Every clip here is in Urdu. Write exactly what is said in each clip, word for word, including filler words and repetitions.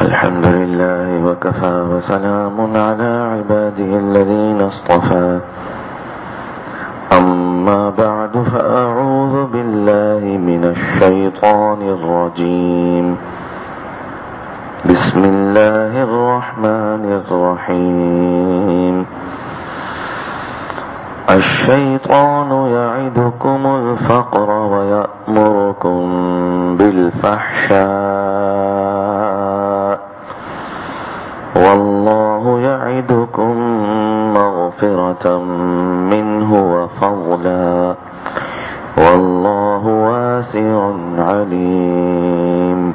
الحمد لله وكفى وسلام على عباده الذين اصطفى أما بعد فأعوذ بالله من الشيطان الرجيم بسم الله الرحمن الرحيم الشيطان يعدكم الفقر ويأمركم بالفحشاء والله يعدكم مغفرة منه وفضلا والله واسع عليم.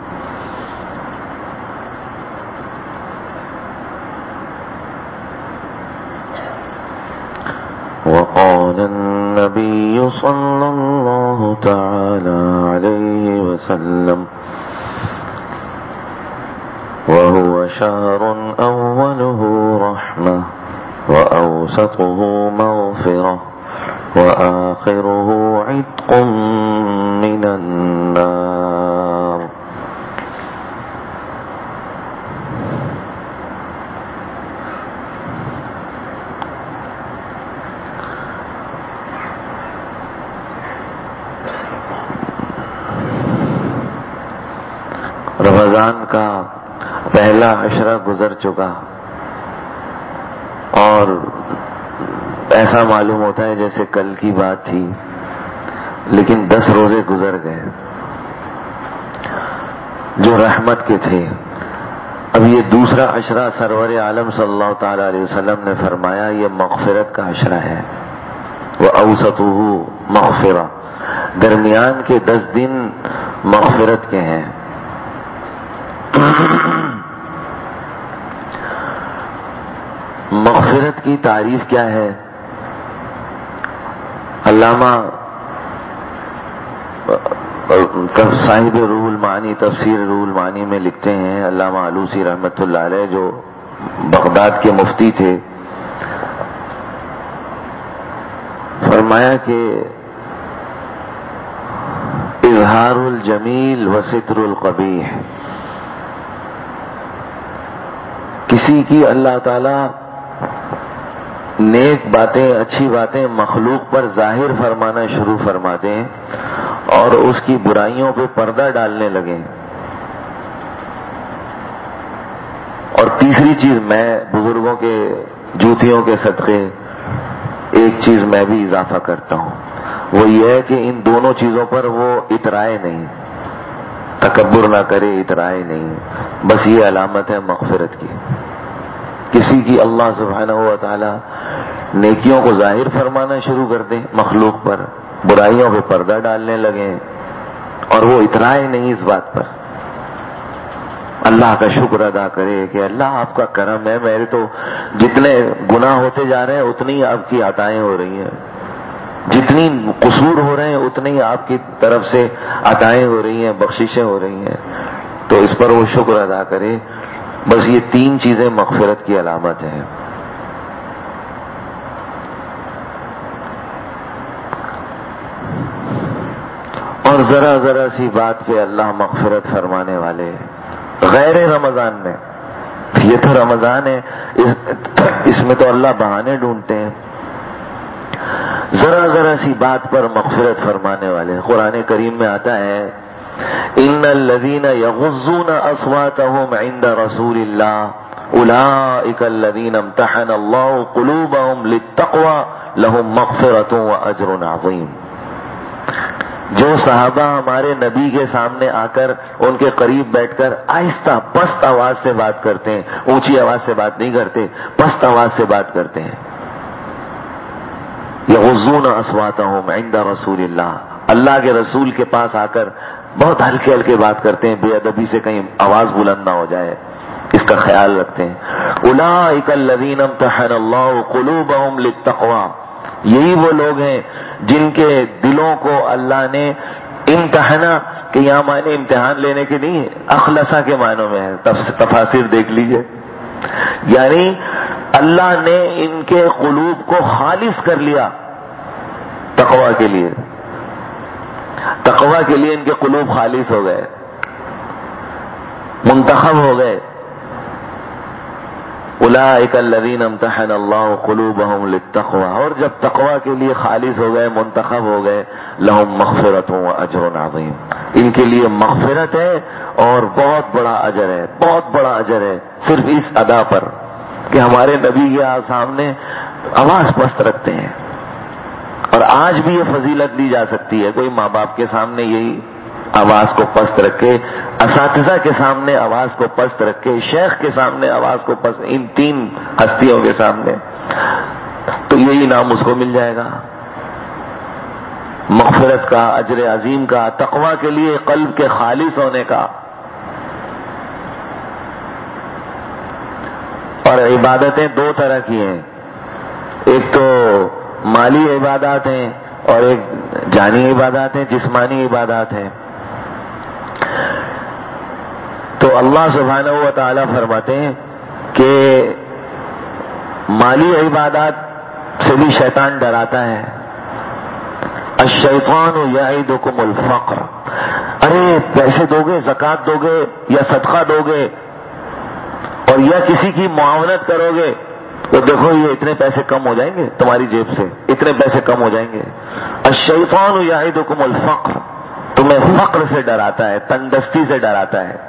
وقال النبي صلى الله تعالى عليه وسلم وهو شهر أوله رحمة وأوسطه مغفرة وآخره عتق من النار. رمضان کا پہلا عشرہ گزر چکا اور ایسا معلوم ہوتا ہے جیسے کل کی بات تھی، لیکن دس روزے گزر گئے جو رحمت کے تھے. اب یہ دوسرا عشرہ سرور عالم صلی اللہ تعالی علیہ وسلم نے فرمایا یہ مغفرت کا عشرہ ہے. وَأَوْسَطُهُ مغفرہ، درمیان کے دس دن مغفرت کے ہیں. مغفرت کی تعریف کیا ہے؟ علامہ صاحب روح المعانی تفسیر روح المعانی میں لکھتے ہیں، علامہ علوسی رحمۃ اللہ علیہ جو بغداد کے مفتی تھے، فرمایا کہ اظہار الجمیل و ستر القبیح، کسی کی اللہ تعالی نیک باتیں اچھی باتیں مخلوق پر ظاہر فرمانا شروع فرما دیں اور اس کی برائیوں پہ پردہ ڈالنے لگیں. اور تیسری چیز میں بزرگوں کے جوتیوں کے صدقے ایک چیز میں بھی اضافہ کرتا ہوں، وہ یہ ہے کہ ان دونوں چیزوں پر وہ اترائے نہیں، تکبر نہ کرے، اترائے نہیں. بس یہ علامت ہے مغفرت کی. کسی کی اللہ سبحانہ و تعالی نیکیوں کو ظاہر فرمانا شروع کر دیں، مخلوق پر برائیوں پہ پردہ ڈالنے لگیں اور وہ اترائے نہیں اس بات پر، اللہ کا شکر ادا کرے کہ اللہ آپ کا کرم ہے، میرے تو جتنے گناہ ہوتے جا رہے ہیں اتنی آپ کی عطائیں ہو رہی ہیں، جتنی قصور ہو رہے ہیں اتنی آپ کی طرف سے عطائیں ہو رہی ہیں، بخششیں ہو رہی ہیں، تو اس پر وہ شکر ادا کرے. بس یہ تین چیزیں مغفرت کی علامت ہیں. اور ذرا ذرا سی بات پہ اللہ مغفرت فرمانے والے غیر رمضان میں، یہ تو رمضان ہے، اس, اس میں تو اللہ بہانے ڈھونڈتے ہیں. ذرا ذرا سی بات پر مغفرت فرمانے والے. قرآن کریم میں آتا ہے ان الذين يغضون اصواتهم عند رسول الله اولئك الذين امتحن الله قلوبهم للتقوى لهم مغفرة واجر عظيم. جو صحابہ ہمارے نبی کے سامنے آ کر ان کے قریب بیٹھ کر آہستہ پست آواز سے بات کرتے ہیں، اونچی آواز سے بات نہیں کرتے، پست آواز سے بات کرتے ہیں. یغضون اصواتهم عند رسول اللہ، اللہ کے رسول کے پاس آ کر بہت ہلکے ہلکے بات کرتے ہیں، بے ادبی سے کہیں آواز بلند نہ ہو جائے، اس کا خیال رکھتے ہیں. اولئک الذین امتحن اللہ قلوبهم للتقوى، یہی وہ لوگ ہیں جن کے دلوں کو اللہ نے امتحانہ، کہ یہاں معنی امتحان لینے کے نہیں، اخلصہ کے معنوں میں ہے، تفاسیر دیکھ لیجئے. یعنی اللہ نے ان کے قلوب کو خالص کر لیا تقویٰ کے لیے، تقویٰ کے لیے ان کے قلوب خالص ہو گئے، منتخب ہو گئے اولئک الذین امتحن اللہ قلوبہم للتقوی، اور جب تقوی کے لیے خالص ہو گئے، منتخب ہو گئے، لہم مغفرۃ واجر عظیم، ان کے لیے مغفرت ہے اور بہت بڑا اجر ہے، بہت بڑا اجر ہے صرف اس ادا پر کہ ہمارے نبی کے سامنے آواز پست رکھتے ہیں۔ اور آج بھی یہ فضیلت دی جا سکتی ہے، کوئی ماں باپ کے سامنے یہی آواز کو پست رکھے، اساتذہ کے سامنے آواز کو پست رکھے، شیخ کے سامنے آواز کو پست، ان تین ہستیوں کے سامنے، تو یہی نام اس کو مل جائے گا، مغفرت کا، اجر عظیم کا، تقوی کے لیے قلب کے خالص ہونے کا۔ اور عبادتیں دو طرح کی ہیں، ایک تو مالی عبادات ہیں اور ایک جانی عبادات ہیں، جسمانی عبادات ہیں۔ تو اللہ سبحانہ و تعالی فرماتے ہیں کہ مالی عبادات سے بھی شیطان ڈراتا ہے۔ الشیطان یعدکم الفقر، ارے پیسے دو گے، زکوٰۃ دو گے یا صدقہ دو گے اور یا کسی کی معاونت کرو گے تو دیکھو یہ اتنے پیسے کم ہو جائیں گے تمہاری جیب سے، اتنے پیسے کم ہو جائیں گے۔ الشیطان یعدکم الفقر، تمہیں فقر سے ڈراتا ہے، تنگدستی سے ڈراتا ہے۔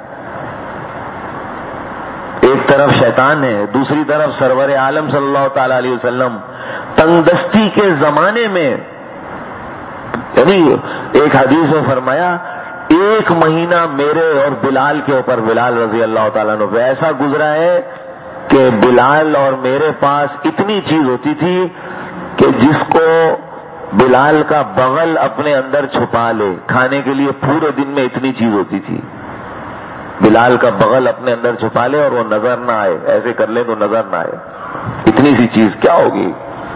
ایک طرف شیطان ہے، دوسری طرف سرور عالم صلی اللہ تعالی علیہ وسلم تنگدستی کے زمانے میں، یعنی ایک حدیث میں فرمایا ایک مہینہ میرے اور بلال کے اوپر، بلال رضی اللہ تعالیٰ عنہ پہ ایسا گزرا ہے کہ بلال اور میرے پاس اتنی چیز ہوتی تھی کہ جس کو بلال کا بغل اپنے اندر چھپا لے، کھانے کے لیے پورے دن میں اتنی چیز ہوتی تھی، بلال کا بغل اپنے اندر چھپا لے اور وہ نظر نہ آئے، ایسے کر لے تو نظر نہ آئے، اتنی سی چیز کیا ہوگی۔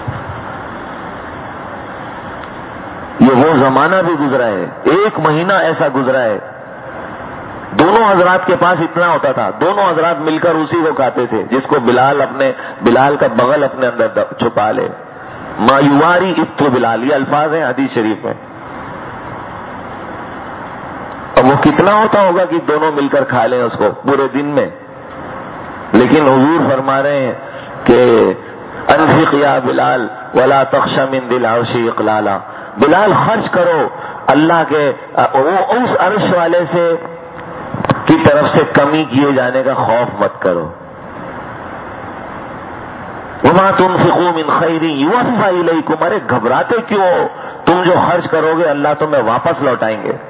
یہ وہ زمانہ بھی گزرا ہے، ایک مہینہ ایسا گزرا ہے، دونوں حضرات کے پاس اتنا ہوتا تھا، دونوں حضرات مل کر اسی کو کھاتے تھے جس کو بلال اپنے بلال کا بغل اپنے اندر چھپا لے۔ ما یواری ابت بلال، یہ الفاظ ہیں حدیث شریف میں۔ اب وہ کتنا ہوتا ہوگا کہ دونوں مل کر کھا لیں اس کو پورے دن میں، لیکن حضور فرما رہے ہیں کہ انفق یا بلال ولا تخش من ذی العرش اقلالا، بلال خرچ کرو اللہ کے وہ اس عرش والے سے کی طرف سے کمی کیے جانے کا خوف مت کرو۔ وما تنفقوا من خیر یوفى الیکم، ارے گھبراتے کیوں ہو، تم جو خرچ کرو گے اللہ تمہیں واپس لوٹائیں گے۔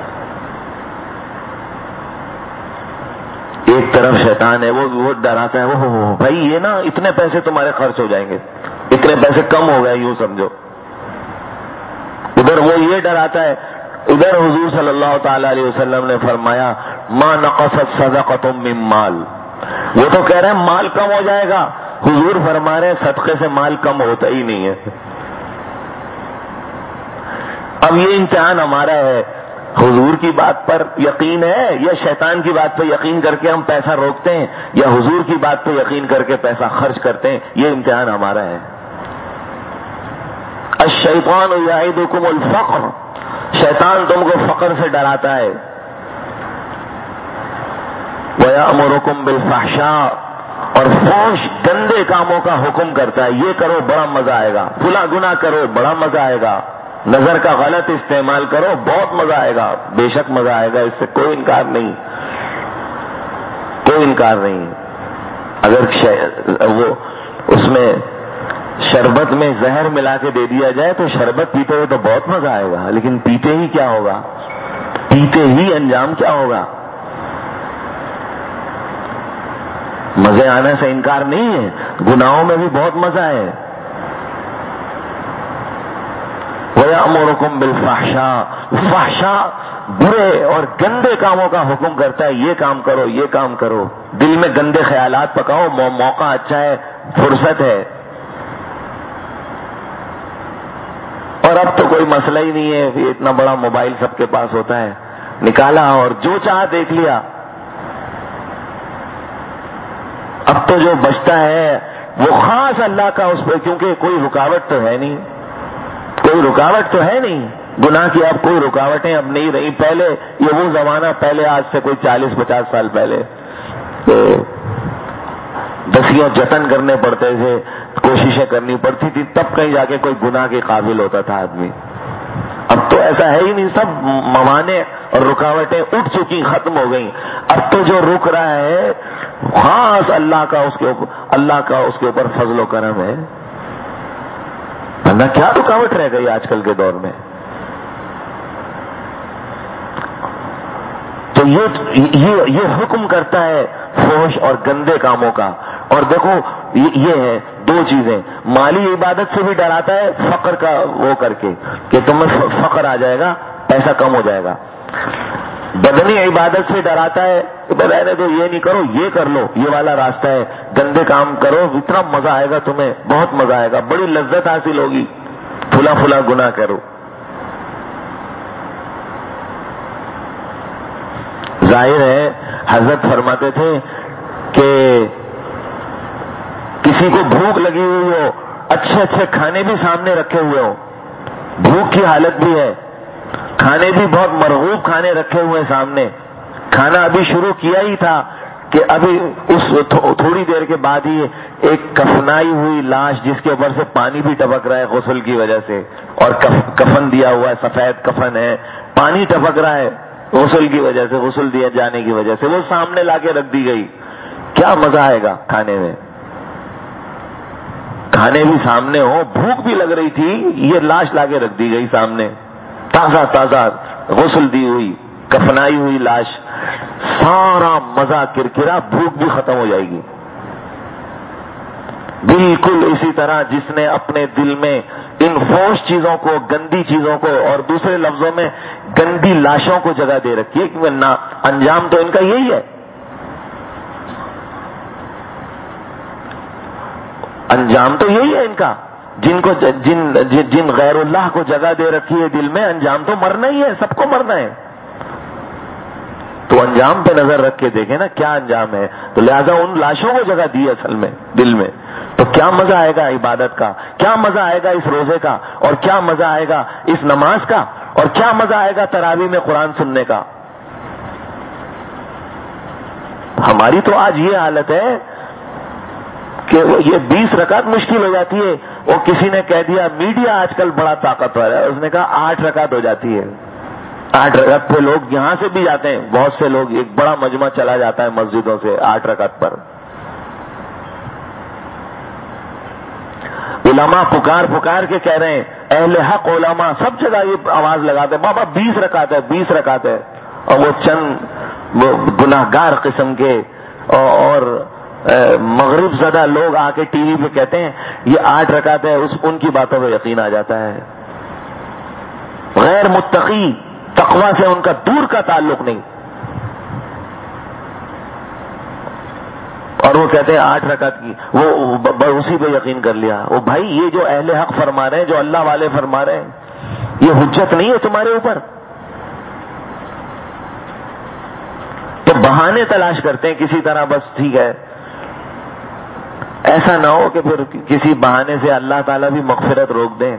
ایک طرف شیطان ہے، وہ وہ ڈراتا ہے، وہ بھائی یہ نا اتنے پیسے تمہارے خرچ ہو جائیں گے، اتنے پیسے کم ہو گئے یوں سمجھو، ادھر وہ یہ ڈراتا ہے، ادھر حضور صلی اللہ تعالی علیہ وسلم نے فرمایا ما نقصت صدقۃ من مال، وہ تو کہہ رہے ہیں مال کم ہو جائے گا، حضور فرما رہے ہیں صدقے سے مال کم ہوتا ہی نہیں ہے۔ اب یہ امتحان ہمارا ہے، حضور کی بات پر یقین ہے یا شیطان کی بات پہ یقین کر کے ہم پیسہ روکتے ہیں، یا حضور کی بات پہ یقین کر کے پیسہ خرچ کرتے ہیں، یہ امتحان ہمارا ہے۔ الشیطان یعدکم الفقر، شیطان تم کو فقر سے ڈراتا ہے۔ وَيَأْمُرُكُمْ بِالْفَحْشَاءِ، اور فحش گندے کاموں کا حکم کرتا ہے، یہ کرو بڑا مزہ آئے گا، فلاں گناہ کرو بڑا مزہ آئے گا، نظر کا غلط استعمال کرو بہت مزہ آئے گا، بے شک مزہ آئے گا، اس سے کوئی انکار نہیں، کوئی انکار نہیں۔ اگر وہ اس میں شربت میں زہر ملا کے دے دیا جائے تو شربت پیتے ہوئے تو بہت مزہ آئے گا، لیکن پیتے ہی کیا ہوگا، پیتے ہی انجام کیا ہوگا۔ مزے آنے سے انکار نہیں ہے، گناہوں میں بھی بہت مزہ ہے۔ وَيَأْمُرُكُمْ بِالْفَحْشَاءِ، فحشاء برے اور گندے کاموں کا حکم کرتا ہے، یہ کام کرو یہ کام کرو، دل میں گندے خیالات پکاؤ، موقع اچھا ہے، فرصت ہے، اور اب تو کوئی مسئلہ ہی نہیں ہے، یہ اتنا بڑا موبائل سب کے پاس ہوتا ہے، نکالا اور جو چاہ دیکھ لیا۔ اب تو جو بچتا ہے وہ خاص اللہ کا اس پہ، کیونکہ کوئی رکاوٹ تو ہے نہیں، کوئی رکاوٹ تو ہے نہیں، گناہ کی اب کوئی رکاوٹیں اب نہیں رہی۔ پہلے یہ وہ زمانہ، پہلے آج سے کوئی چالیس پچاس سال پہلے تو دسیوں جتن کرنے پڑتے تھے، کوششیں کرنی پڑتی تھی، تب کہیں جا کے کوئی گناہ کے قابل ہوتا تھا آدمی. اب تو ایسا ہے ہی نہیں، سب موانع اور رکاوٹیں اٹھ چکی، ختم ہو گئیں. اب تو جو رک رہا ہے خاص اللہ کا اس کے اوپر اللہ کا اس کے اوپر فضل و کرم ہے. ورنہ کیا رکاوٹ رہ گئی آج کل کے دور میں. تو یہ یہ یہ حکم کرتا ہے فحش اور گندے کاموں کا. اور دیکھو یہ ہے دو چیزیں، مالی عبادت سے بھی ڈراتا ہے فقر کا وہ کر کے کہ تمہیں فقر آ جائے گا، پیسہ کم ہو جائے گا. بدنی عبادت سے ڈراتا ہے کہ رہنے دو، یہ نہیں کرو، یہ کر لو، یہ والا راستہ ہے، گندے کام کرو، اتنا مزہ آئے گا تمہیں، بہت مزہ آئے گا، بڑی لذت حاصل ہوگی، پھلا پھلا گناہ کرو. ظاہر ہے حضرت فرماتے تھے کہ کسی کو بھوک لگی ہوئی ہو، اچھے اچھے کھانے بھی سامنے رکھے ہوئے ہو، بھوک کی حالت بھی ہے، کھانے بھی بہت مرغوب کھانے رکھے ہوئے سامنے، کھانا ابھی شروع کیا ہی تھا کہ ابھی اس تھوڑی دیر کے بعد ہی ایک کفنائی ہوئی لاش جس کے اوپر سے پانی بھی ٹپک رہا ہے غسل کی وجہ سے، اور کفن دیا ہوا ہے، سفید کفن ہے، پانی ٹپک رہا ہے غسل کی وجہ سے، غسل دیا جانے کی وجہ سے، وہ سامنے لا کے رکھ دی گئی. کیا مزہ آئے گا کھانے میں؟ کھانے بھی سامنے ہو، بھوک بھی لگ رہی تھی، یہ لاش لا کے رکھ دی گئی سامنے، تازہ تازہ غسل دی ہوئی کفنائی ہوئی لاش، سارا مزہ کرکرا، بھوک بھی ختم ہو جائے گی. بالکل اسی طرح جس نے اپنے دل میں ان فحش چیزوں کو، گندی چیزوں کو، اور دوسرے لفظوں میں گندی لاشوں کو جگہ دے رکھی ہے، کیونکہ نہ انجام تو ان کا یہی ہے. انجام تو یہی ہے ان کا، جن کو جن جن غیر اللہ کو جگہ دے رکھی ہے دل میں، انجام تو مرنا ہی ہے، سب کو مرنا ہے. تو انجام پہ نظر رکھ کے دیکھیں نا کیا انجام ہے. تو لہذا ان لاشوں کو جگہ دی اصل میں دل میں. تو کیا مزہ آئے گا عبادت کا، کیا مزہ آئے گا اس روزے کا، اور کیا مزہ آئے گا اس نماز کا، اور کیا مزہ آئے گا تراویح میں قرآن سننے کا. ہماری تو آج یہ حالت ہے کہ یہ بیس رکعت مشکل ہو جاتی ہے. وہ کسی نے کہہ دیا میڈیا آج کل بڑا طاقتور ہے، اس نے کہا آٹھ رکعت ہو جاتی ہے. آٹھ رکعت پہ لوگ یہاں سے بھی جاتے ہیں، بہت سے لوگ، ایک بڑا مجمع چلا جاتا ہے مسجدوں سے آٹھ رکعت پر. علماء پکار پکار کے کہہ رہے ہیں، اہل حق علماء سب جگہ یہ آواز لگاتے ہیں بابا بیس رکعت ہے، بیس رکعت ہے. اور وہ چند وہ گناہگار قسم کے اور مغرب زدہ لوگ آ کے ٹی وی پہ کہتے ہیں یہ آٹھ رکعت ہے، اس ان کی باتوں پہ یقین آ جاتا ہے. غیر متقی، تقوی سے ان کا دور کا تعلق نہیں، اور وہ کہتے ہیں آٹھ رکعت کی، وہ اسی پہ یقین کر لیا. وہ بھائی یہ جو اہل حق فرما رہے ہیں، جو اللہ والے فرما رہے ہیں، یہ حجت نہیں ہے تمہارے اوپر. تو بہانے تلاش کرتے ہیں کسی طرح، بس ٹھیک ہے. ایسا نہ ہو کہ پھر کسی بہانے سے اللہ تعالیٰ بھی مغفرت روک دیں.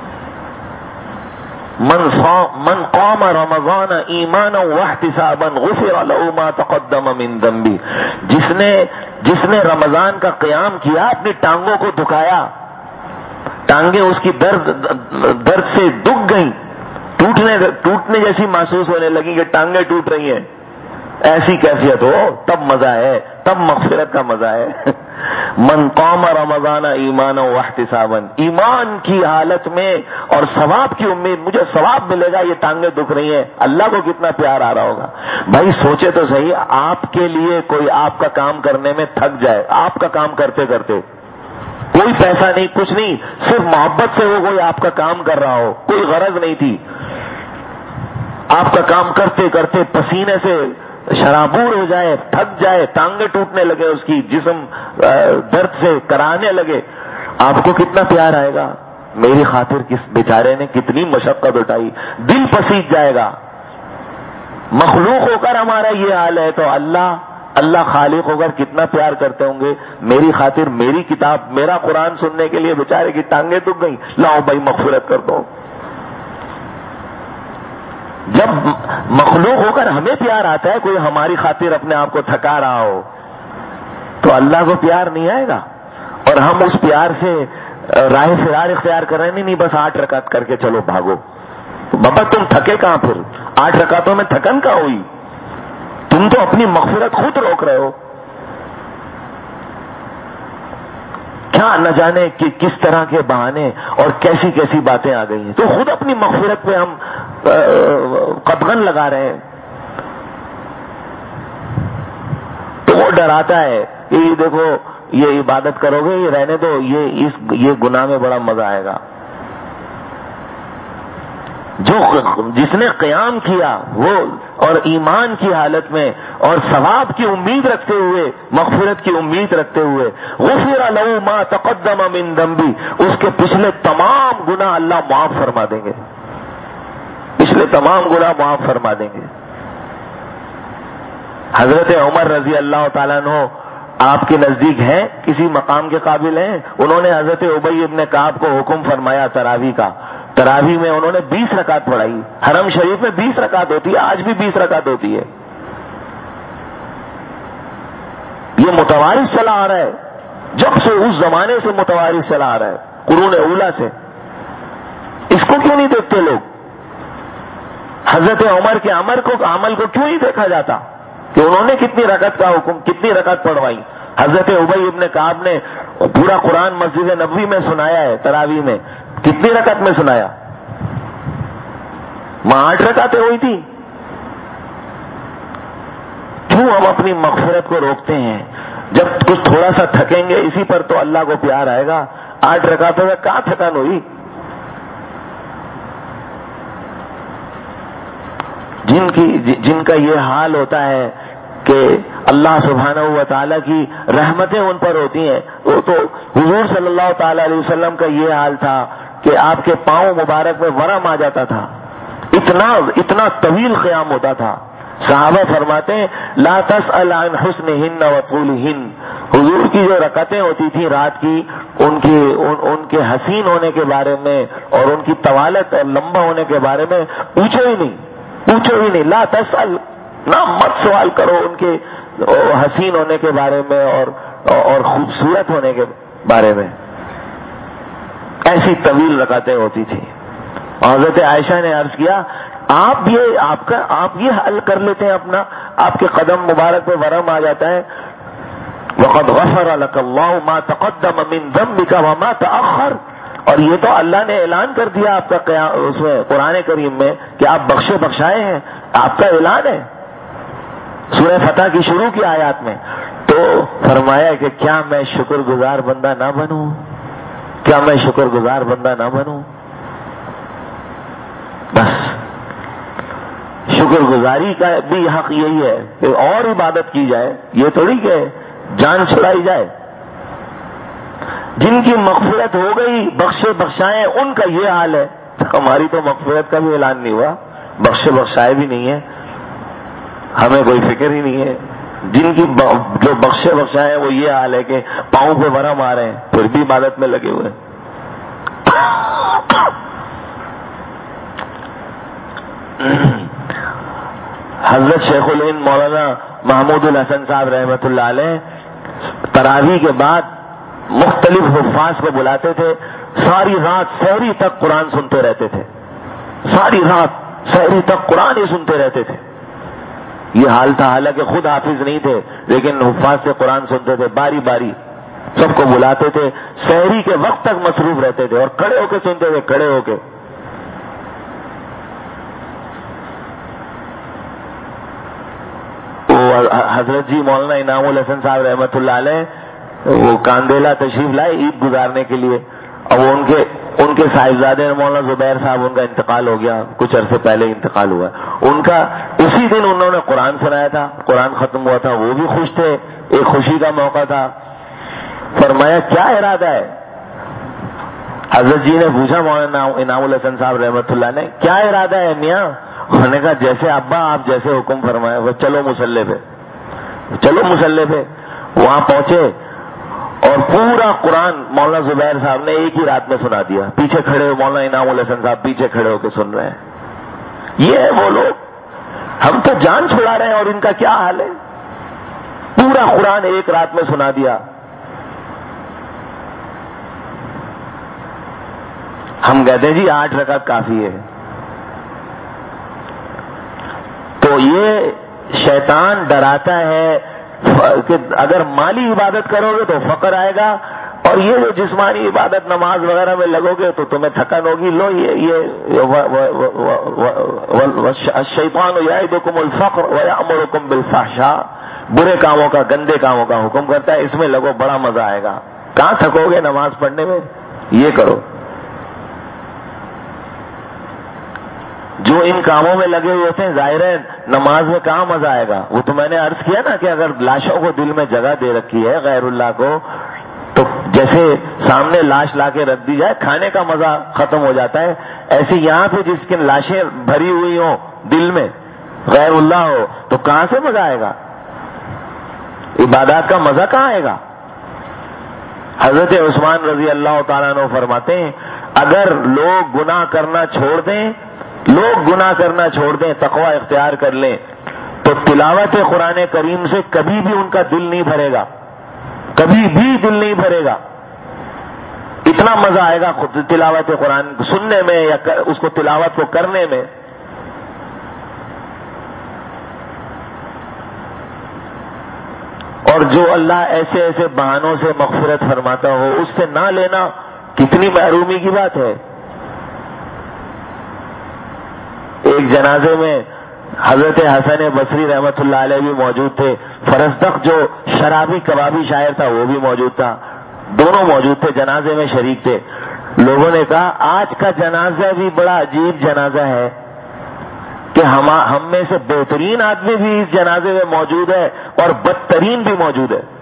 من من قام رمضان ایمانا واحتسابا غفر له ما تقدم من ذنبه. جس نے جس نے رمضان کا قیام کیا، اپنی ٹانگوں کو دکھایا، ٹانگیں اس کی درد درد سے دکھ گئیں، ٹوٹنے ٹوٹنے جیسی محسوس ہونے لگی کہ ٹانگیں ٹوٹ رہی ہیں، ایسی کیفیت ہو تب مزہ ہے، تب مغفرت کا مزہ ہے. من قام رمضان ایمانا واحتسابا، ایمان کی حالت میں اور ثواب کی امید، مجھے ثواب ملے گا، یہ ٹانگیں دکھ رہی ہیں، اللہ کو کتنا پیار آ رہا ہوگا. بھائی سوچے تو صحیح، آپ کے لیے کوئی آپ کا کام کرنے میں تھک جائے، آپ کا کام کرتے کرتے، کوئی پیسہ نہیں، کچھ نہیں، صرف محبت سے وہ کوئی آپ کا کام کر رہا ہو، کوئی غرض نہیں تھی، آپ کا کام کرتے کرتے پسینے سے شرابور ہو جائے، تھک جائے، ٹانگیں ٹوٹنے لگے، اس کی جسم درد سے کرانے لگے، آپ کو کتنا پیار آئے گا. میری خاطر کس بیچارے نے کتنی مشقت اٹھائی، دل پسیج جائے گا. مخلوق ہو کر ہمارا یہ حال ہے تو اللہ اللہ خالق ہو کر کتنا پیار کرتے ہوں گے. میری خاطر میری کتاب، میرا قرآن سننے کے لیے بیچارے کی ٹانگیں دکھ گئیں، لاؤ بھائی مغفرت کر دو. جب مخلوق ہو کر ہمیں پیار آتا ہے، کوئی ہماری خاطر اپنے آپ کو تھکا رہا ہو، تو تو اللہ کو پیار نہیں آئے گا؟ اور ہم اس پیار سے راہ فرار اختیار کر رہے ہیں، نہیں نہیں بس آٹھ رکعت کر کے چلو بھاگو. بابا تم تھکے کہاں؟ پھر آٹھ رکعتوں میں تھکن کہاں ہوئی؟ تم تو اپنی مغفرت خود روک رہے ہو. کیا نہ جانے کہ کس طرح کے بہانے اور کیسی کیسی باتیں آ گئی ہیں. تو خود اپنی مغفرت پہ ہم قدغن لگا رہے ہیں. تو وہ ڈراتا ہے کہ یہ دیکھو یہ عبادت کرو گے، یہ رہنے دو، یہ اس یہ گناہ میں بڑا مزہ آئے گا. جو جس نے قیام کیا وہ اور ایمان کی حالت میں اور ثواب کی امید رکھتے ہوئے، مغفرت کی امید رکھتے ہوئے، غفر لہ ما تقدم من ذنبی، اس کے پچھلے تمام گناہ اللہ معاف فرما دیں گے. پچھلے تمام گناہ معاف فرما دیں گے. حضرت عمر رضی اللہ تعالیٰ عنہ آپ کے نزدیک ہیں، کسی مقام کے قابل ہیں؟ انہوں نے حضرت ابی ابن کعب کو حکم فرمایا تراویح کا. تراویح میں انہوں نے بیس رکعت پڑھائی. حرم شریف میں بیس رکعت ہوتی ہے، آج بھی بیس رکعت ہوتی ہے. یہ متوارث چلا آ رہا ہے، جب سے اس زمانے سے متوارث چلا آ رہا ہے، قرون اولا سے. اس کو کیوں نہیں دیکھتے لوگ؟ حضرت عمر کے عمل کو عمل کو کیوں نہیں دیکھا جاتا کہ انہوں نے کتنی رکعت کا حکم، کتنی رکعت پڑھوائی؟ حضرت ابی ابن کعب نے پورا قرآن مسجد نبوی میں سنایا ہے. تراویح میں کتنی رکعت میں سنایا؟ وہاں آٹھ رکعتیں ہوئی تھی. کیوں ہم اپنی مغفرت کو روکتے ہیں؟ جب کچھ تھوڑا سا تھکیں گے اسی پر تو اللہ کو پیار آئے گا. آٹھ رکعتوں میں کہاں تھکان ہوئی؟ جن کی جن کا یہ حال ہوتا ہے کہ اللہ سبحانہ و تعالیٰ کی رحمتیں ان پر ہوتی ہیں، وہ تو حضور صلی اللہ تعالی علیہ وسلم کا یہ حال تھا کہ آپ کے پاؤں مبارک میں ورم آ جاتا تھا. اتنا اتنا طویل قیام ہوتا تھا. صحابہ فرماتے ہیں لا تسأل عن حسنہن وطولہن، حضور کی جو رکعتیں ہوتی تھیں رات کی، ان کی ان, ان کے حسین ہونے کے بارے میں اور ان کی طوالت اور لمبا ہونے کے بارے میں پوچھو ہی نہیں، پوچھو ہی نہیں. لا تسأل، نہ مت سوال کرو ان کے حسین ہونے کے بارے میں اور اور خوبصورت ہونے کے بارے میں. ایسی طویل رکعتیں ہوتی تھی. حضرت عائشہ نے عرض کیا آپ یہ آپ کا آپ یہ حل کر لیتے ہیں اپنا، آپ کے قدم مبارک پہ ورم آ جاتا ہے. وقد غفر لك الله ما تقدم من ذنبك وما تأخر، اور یہ تو اللہ نے اعلان کر دیا آپ کا اس میں قرآن کریم میں کہ آپ بخشے بخشائے ہیں، آپ کا اعلان ہے سورہ فتح کی شروع کی آیات میں. تو فرمایا کہ کیا میں شکر گزار بندہ نہ بنوں؟ کیا میں شکر گزار بندہ نہ بنوں؟ بس شکر گزاری کا بھی حق یہی ہے کہ اور عبادت کی جائے، یہ تھوڑی کہ جان چھڑائی جائے. جن کی مغفرت ہو گئی بخشے بخشائے ان کا یہ حال ہے. ہماری تو مغفرت کا بھی اعلان نہیں ہوا، بخشے بخشائے بھی نہیں ہے، ہمیں کوئی فکر ہی نہیں ہے. جن کی جو بخشے بخشائے وہ یہ حال ہے کہ پاؤں پہ ورم آ رہے ہیں پھر بھی عبادت میں لگے ہوئے. حضرت شیخ الہند مولانا محمود الحسن صاحب رحمۃ اللہ علیہ تراویح کے بعد مختلف حفاظ کو بلاتے تھے، ساری رات سحری تک قرآن سنتے رہتے تھے. ساری رات سحری تک قرآن ہی سنتے رہتے تھے. یہ حال تھا، حالانکہ خود حافظ نہیں تھے لیکن حفاظ سے قرآن سنتے تھے. باری باری سب کو بلاتے تھے، سحری کے وقت تک مصروف رہتے تھے اور کھڑے ہو کے سنتے تھے، کھڑے ہو کے. حضرت جی مولانا انعام الحسن صاحب رحمۃ اللہ علیہ وہ کاندیلا تشریف لائے عید گزارنے کے لیے، اور وہ ان کے ان کے صاحبزادے مولانا زبیر صاحب، ان کا انتقال ہو گیا، کچھ عرصے پہلے انتقال ہوا. ان کا اسی دن انہوں نے قرآن سنایا تھا، قرآن ختم ہوا تھا، وہ بھی خوش تھے، ایک خوشی کا موقع تھا. فرمایا کیا ارادہ ہے؟ حضرت جی نے پوچھا مولانا انعام الحسن صاحب رحمۃ اللہ نے، کیا ارادہ ہے میاں؟ انہوں نے کہا جیسے ابا آپ جیسے حکم فرمائے. وہ چلو مسلح پہ، چلو مسلح پہ. وہاں پہنچے اور پورا قرآن مولانا زبیر صاحب نے ایک ہی رات میں سنا دیا. پیچھے کھڑے ہو مولانا انعام الحسن صاحب پیچھے کھڑے ہو کے سن رہے ہیں. یہ ہے وہ لوگ، ہم تو جان چھڑا رہے ہیں اور ان کا کیا حال ہے؟ پورا پورا قرآن ایک رات میں سنا دیا. ہم کہتے ہیں جی آٹھ رکعت کافی ہے. تو یہ شیطان ڈراتا ہے کہ اگر مالی عبادت کرو گے تو فقر آئے گا، اور یہ جو جسمانی عبادت نماز وغیرہ میں لگو گے تو تمہیں تھکن ہوگی. لو یہ الشیطان یعدکم الفقر ویأمرکم بالفحشاء، برے کاموں کا، گندے کاموں کا حکم کرتا ہے، اس میں لگو بڑا مزہ آئے گا. کہاں تھکو گے نماز پڑھنے میں؟ یہ کرو. جو ان کاموں میں لگے ہوئے ہوتے ہیں ظاہر ہے نماز میں کہاں مزہ آئے گا. وہ تو میں نے عرض کیا نا کہ اگر لاشوں کو دل میں جگہ دے رکھی ہے غیر اللہ کو، تو جیسے سامنے لاش لا کے رکھ دی جائے کھانے کا مزہ ختم ہو جاتا ہے، ایسے یہاں پہ جس کی لاشیں بھری ہوئی ہوں دل میں غیر اللہ ہو تو کہاں سے مزہ آئے گا؟ عبادات کا مزہ کہاں آئے گا؟ حضرت عثمان رضی اللہ تعالیٰ عنہ فرماتے ہیں اگر لوگ گناہ کرنا چھوڑ دیں لوگ گناہ کرنا چھوڑ دیں تقوی اختیار کر لیں تو تلاوت قرآن کریم سے کبھی بھی ان کا دل نہیں بھرے گا، کبھی بھی دل نہیں بھرے گا. اتنا مزہ آئے گا خود تلاوت قرآن سننے میں یا اس کو تلاوت کو کرنے میں. اور جو اللہ ایسے ایسے بہانوں سے مغفرت فرماتا ہو اس سے نہ لینا کتنی محرومی کی بات ہے. ایک جنازے میں حضرت حسن بصری رحمت اللہ علیہ بھی موجود تھے، فرزدق جو شرابی کبابی شاعر تھا وہ بھی موجود تھا، دونوں موجود تھے، جنازے میں شریک تھے. لوگوں نے کہا آج کا جنازہ بھی بڑا عجیب جنازہ ہے کہ ہم ہم میں سے بہترین آدمی بھی اس جنازے میں موجود ہے اور بدترین بھی موجود ہے.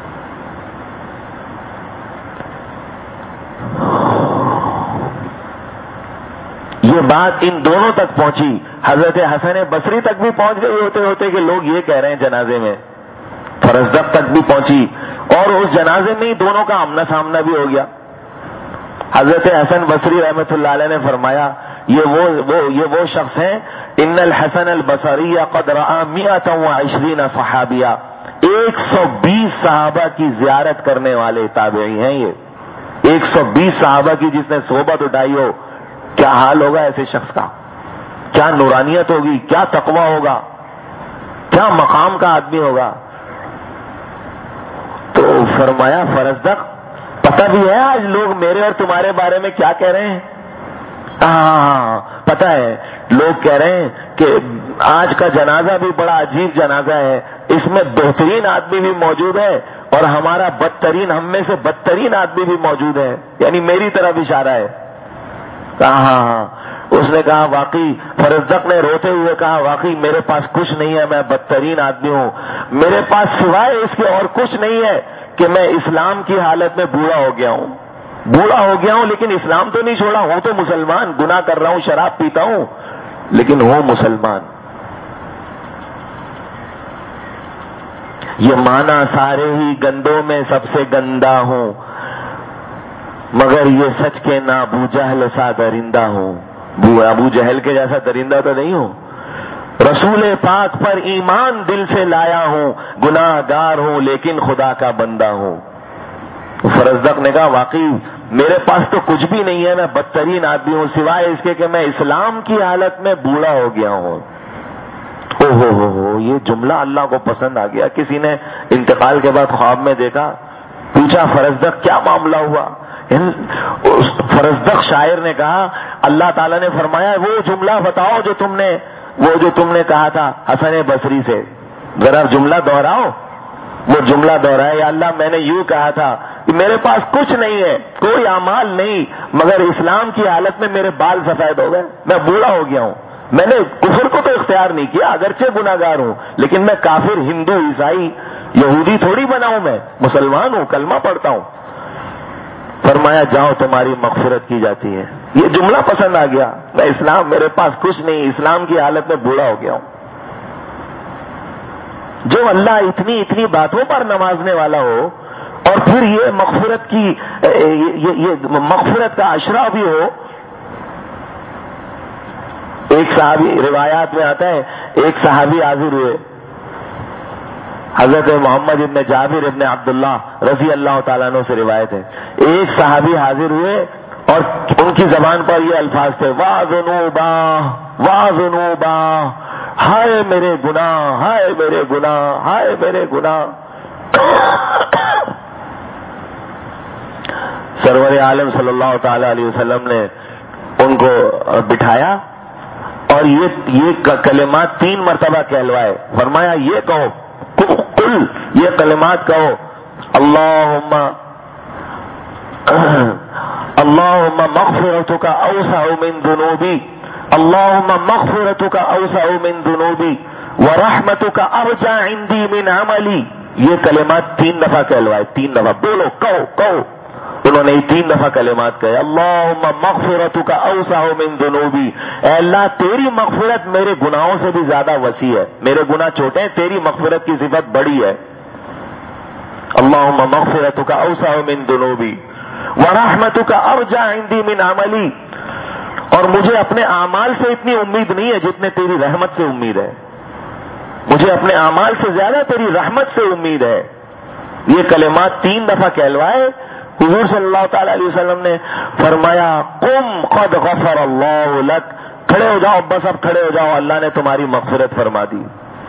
یہ بات ان دونوں تک پہنچی، حضرت حسن بصری تک بھی پہنچ گئی ہوتے ہوتے کہ لوگ یہ کہہ رہے ہیں جنازے میں، فرزدق تک بھی پہنچی، اور اس جنازے میں ہی دونوں کا آمنا سامنا بھی ہو گیا. حضرت حسن بصری رحمت اللہ علیہ نے فرمایا یہ وہ وہ یہ وہ شخص ہیں ان الحسن البصری قد رأى مئة وعشرين صحابیہ، ایک سو بیس صحابہ کی زیارت کرنے والے تابعی ہیں. یہ ایک سو بیس صحابہ کی جس نے صحبت اٹھائی ہو، کیا حال ہوگا ایسے شخص کا؟ کیا نورانیت ہوگی، کیا تقویٰ ہوگا، کیا مقام کا آدمی ہوگا. تو فرمایا فرزدق پتہ بھی ہے آج لوگ میرے اور تمہارے بارے میں کیا کہہ رہے ہیں؟ ہاں پتہ ہے، لوگ کہہ رہے ہیں کہ آج کا جنازہ بھی بڑا عجیب جنازہ ہے، اس میں بہترین آدمی بھی موجود ہے اور ہمارا بدترین، ہم میں سے بدترین آدمی بھی موجود ہے، یعنی میری طرف اشارہ ہے. کہا ہاں ہاں. اس نے کہا واقعی، فرزدق نے روتے ہوئے کہا واقعی میرے پاس کچھ نہیں ہے، میں بدترین آدمی ہوں، میرے پاس سوائے اس کے اور کچھ نہیں ہے کہ میں اسلام کی حالت میں بوڑھا ہو گیا ہوں بوڑھا ہو گیا ہوں لیکن اسلام تو نہیں چھوڑا ہوں، تو مسلمان، گناہ کر رہا ہوں، شراب پیتا ہوں لیکن ہوں مسلمان. یہ مانا سارے ہی گندوں میں سب سے گندا ہوں، مگر یہ سچ کے نہ ابو جہل سا درندہ ہوں. ابو جہل کے جیسا درندہ تو نہیں ہوں. رسول پاک پر ایمان دل سے لایا ہوں، گناہ گار ہوں لیکن خدا کا بندہ ہوں. فرزدق نے کہا واقعی میرے پاس تو کچھ بھی نہیں ہے، میں بدترین آدمی ہوں سوائے اس کے کہ میں اسلام کی حالت میں بوڑھا ہو گیا ہوں. او ہو ہو ہو یہ جملہ اللہ کو پسند آ گیا. کسی نے انتقال کے بعد خواب میں دیکھا، پوچھا فرزدق کیا معاملہ ہوا؟ فرزدق شاعر نے کہا اللہ تعالیٰ نے فرمایا وہ جملہ بتاؤ جو تم نے وہ جو تم نے کہا تھا حسن بصری سے، ذرا جملہ دہراؤ. وہ جملہ دہرایا یا اللہ میں نے یوں کہا تھا کہ میرے پاس کچھ نہیں ہے، کوئی اعمال نہیں، مگر اسلام کی حالت میں میرے بال سفید ہو گئے، میں بوڑھا ہو گیا ہوں. میں نے کفر کو تو اختیار نہیں کیا، اگرچہ گناہگار ہوں لیکن میں کافر، ہندو، عیسائی، یہودی تھوڑی بنا ہوں، میں مسلمان ہوں، کلمہ پڑھتا ہوں. فرمایا جاؤ تمہاری مغفرت کی جاتی ہے. یہ جملہ پسند آ گیا، میں اسلام، میرے پاس کچھ نہیں، اسلام کی حالت میں بوڑھا ہو گیا ہوں. جو اللہ اتنی اتنی باتوں پر نوازنے والا ہو اور پھر یہ مغفرت کی یہ, یہ مغفرت کا عشرہ بھی ہو. ایک صحابی، روایات میں آتا ہے ایک صحابی حاضر ہوئے، حضرت محمد ابن جابر ابن عبداللہ رضی اللہ تعالیٰ عنہ سے روایت ہے، ایک صحابی حاضر ہوئے اور ان کی زبان پر یہ الفاظ تھے، واہ ذنوبا واہ ذنوبا، ہائے میرے گناہ، ہائے میرے گناہ، ہائے میرے گناہ۔ سرور عالم صلی اللہ تعالی علیہ وسلم نے ان کو بٹھایا اور یہ یہ کلمات تین مرتبہ کہلوائے، فرمایا یہ کہو، قل یہ کلمات کہو، اللہم اللہم مغفرتک اوسع من ذنوبی، اللہم مغفرتک اوسع من ذنوبی ورحمتک ارجع عندی من عملی۔ یہ کلمات تین دفعہ کہلوائے، تین دفعہ بولو، کہو کہو۔ انہوں نے تین دفعہ کلمات کہے، اللہم مغفرتک اوسع من ذنوبی، اے اللہ تیری مغفرت میرے گناہوں سے بھی زیادہ وسیع ہے، میرے گناہ چھوٹے ہیں، تیری مغفرت کی صفت بڑی ہے۔ اللہم مغفرتک اوسع من ذنوبی ورحمتک ارجع عندی من عملی، اور مجھے اپنے اعمال سے اتنی امید نہیں ہے جتنے تیری رحمت سے امید ہے، مجھے اپنے اعمال سے زیادہ تیری رحمت سے امید ہے۔ یہ کلمات تین دفعہ کہلوائے، حضور صلی اللہ تعالی علیہ وسلم نے فرمایا قم قد غفر اللہ لک، کھڑے ہو جاؤ، بس اب کھڑے ہو جاؤ، اللہ نے تمہاری مغفرت فرما دی۔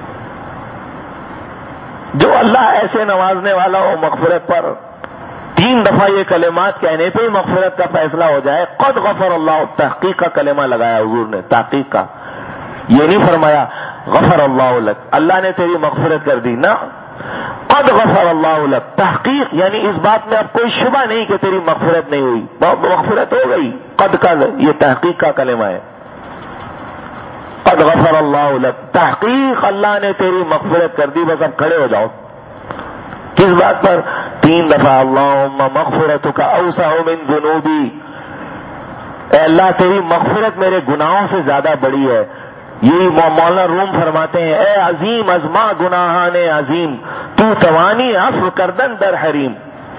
جو اللہ ایسے نوازنے والا ہو مغفرت پر، تین دفعہ یہ کلمات کہنے پہ ہی مغفرت کا فیصلہ ہو جائے۔ قد غفر اللہ، تحقیق کا کلمہ لگایا حضور نے، تحقیق کا، یہ نہیں فرمایا غفر اللہ لک، اللہ نے تیری مغفرت کر دی، نہ، قد غفر اللہ لک، تحقیق، یعنی اس بات میں اب کوئی شبہ نہیں کہ تیری مغفرت نہیں ہوئی، مغفرت ہو گئی۔ قد کا یہ تحقیق کا کلمہ ہے، قد غفر اللہ لک، تحقیق اللہ نے تیری مغفرت کر دی، بس اب کھڑے ہو جاؤ۔ کس بات پر؟ تین دفعہ اللہم مغفرتک اوسع من ذنوبی، اے اللہ تیری مغفرت میرے گناہوں سے زیادہ بڑی ہے۔ یہی مولانا روم فرماتے ہیں، اے عظیم ازما گناہان عظیم، تو توانی عفو کردن در حریم،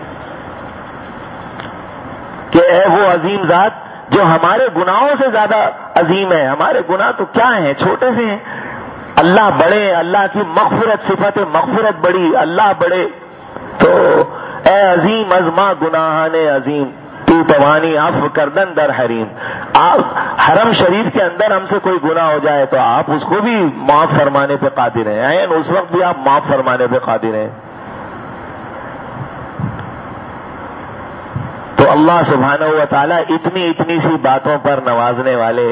کہ اے وہ عظیم ذات جو ہمارے گناہوں سے زیادہ عظیم ہے۔ ہمارے گناہ تو کیا ہیں، چھوٹے سے ہیں، اللہ بڑے، اللہ کی مغفرت، صفت مغفرت بڑی، اللہ بڑے، تو اے عظیم ازما گناہان عظیم، تو توانی عفو کردن در حریم، آپ حرم شریف کے اندر ہم سے کوئی گناہ ہو جائے تو آپ اس کو بھی معاف فرمانے پہ قادر ہیں، عین اس وقت بھی آپ معاف فرمانے پہ قادر ہیں۔ تو اللہ سبحانہ و تعالی اتنی اتنی سی باتوں پر نوازنے والے،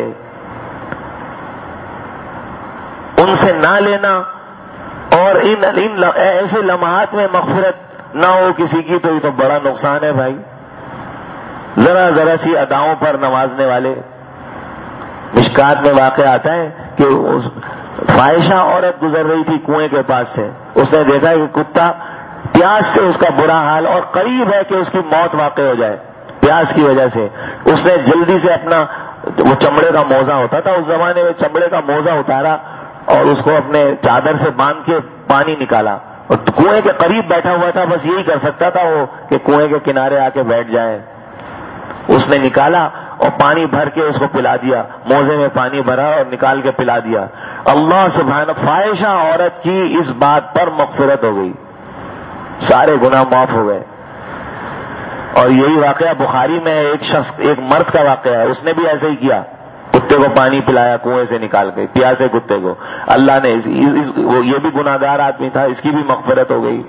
ان سے نہ لینا اور ان, ان ایسے لمحات میں مغفرت نہ ہو کسی کی، تو یہ تو بڑا نقصان ہے بھائی۔ ذرا ذرا سی اداؤں پر نوازنے والے، مشکات میں واقع آتا ہے کہ فاحشہ عورت گزر رہی تھی کنویں کے پاس سے، اس نے دیکھا کہ کتا پیاس سے اس کا برا حال اور قریب ہے کہ اس کی موت واقع ہو جائے پیاس کی وجہ سے، اس نے جلدی سے اپنا وہ چمڑے کا موزہ ہوتا تھا اس زمانے میں، چمڑے کا موزہ اتارا اور اس کو اپنے چادر سے باندھ کے پانی نکالا، اور کنویں کے قریب بیٹھا ہوا تھا، بس یہی کر سکتا تھا وہ کہ کنویں کے کنارے آ کے بیٹھ جائے۔ اس نے نکالا اور پانی بھر کے اس کو پلا دیا، موزے میں پانی بھرا اور نکال کے پلا دیا۔ اللہ سبحانہ، فاحشہ عورت کی اس بات پر مغفرت ہو گئی، سارے گناہ معاف ہو گئے۔ اور یہی واقعہ بخاری میں ایک شخص، ایک مرد کا واقعہ ہے، اس نے بھی ایسے ہی کیا، کتے کو پانی پلایا کنویں سے نکال کے، پیاسے کتے کو، اللہ نے اس, اس, وہ یہ بھی گناہگار آدمی تھا، اس کی بھی مغفرت ہو گئی۔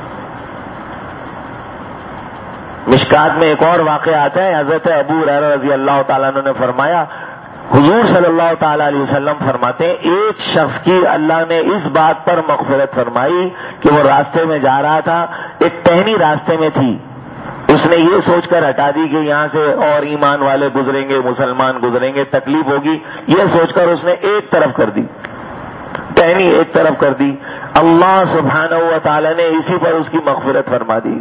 مشکات میں ایک اور واقعہ آتا ہے، حضرت ابو ہریرہ رضی اللہ تعالیٰ عنہ نے فرمایا، حضور صلی اللہ تعالی علیہ وسلم فرماتے ہیں، ایک شخص کی اللہ نے اس بات پر مغفرت فرمائی کہ وہ راستے میں جا رہا تھا، ایک ٹہنی راستے میں تھی، اس نے یہ سوچ کر ہٹا دی کہ یہاں سے اور ایمان والے گزریں گے، مسلمان گزریں گے، تکلیف ہوگی، یہ سوچ کر اس نے ایک طرف کر دی، ٹہنی ایک طرف کر دی، اللہ سبحانہ و تعالی نے اسی پر اس کی مغفرت فرما دی۔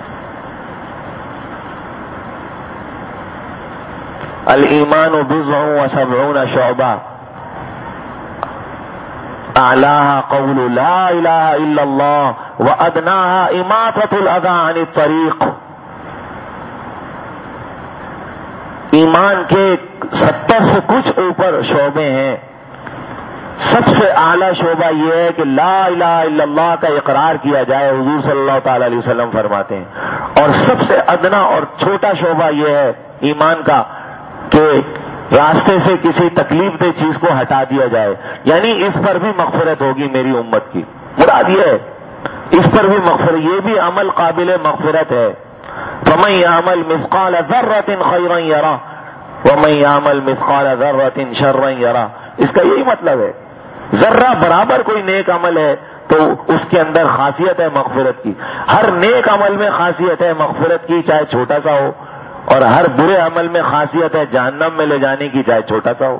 الایمان بضع و سبعون شعبہ، اعلاها قول لا الہ الا اللہ وادناها اماطۃ الاذى عن الطریق۔ ایمان کے ستر سے کچھ اوپر شعبے ہیں، سب سے اعلیٰ شعبہ یہ ہے کہ لا الہ الا اللہ کا اقرار کیا جائے، حضور صلی اللہ تعالی علیہ وسلم فرماتے ہیں، اور سب سے ادنا اور چھوٹا شعبہ یہ ہے ایمان کا کہ راستے سے کسی تکلیف دہ چیز کو ہٹا دیا جائے، یعنی اس پر بھی مغفرت ہوگی میری امت کی، مراد یہ ہے اس پر بھی مغفرت، یہ بھی عمل قابل مغفرت ہے۔ فَمَن يَعْمَلْ مِثْقَالَ ذَرَّةٍ خَيْرًا يَرَهُ وَمَن يَعْمَلْ مِثْقَالَ ذَرَّةٍ شَرًّا يَرَهُ، اس کا یہی مطلب ہے، ذرہ برابر کوئی نیک عمل ہے تو اس کے اندر خاصیت ہے مغفرت کی، ہر نیک عمل میں خاصیت ہے مغفرت کی چاہے چھوٹا سا ہو، اور ہر برے عمل میں خاصیت ہے جہنم میں لے جانے کی چاہے چھوٹا سا ہو۔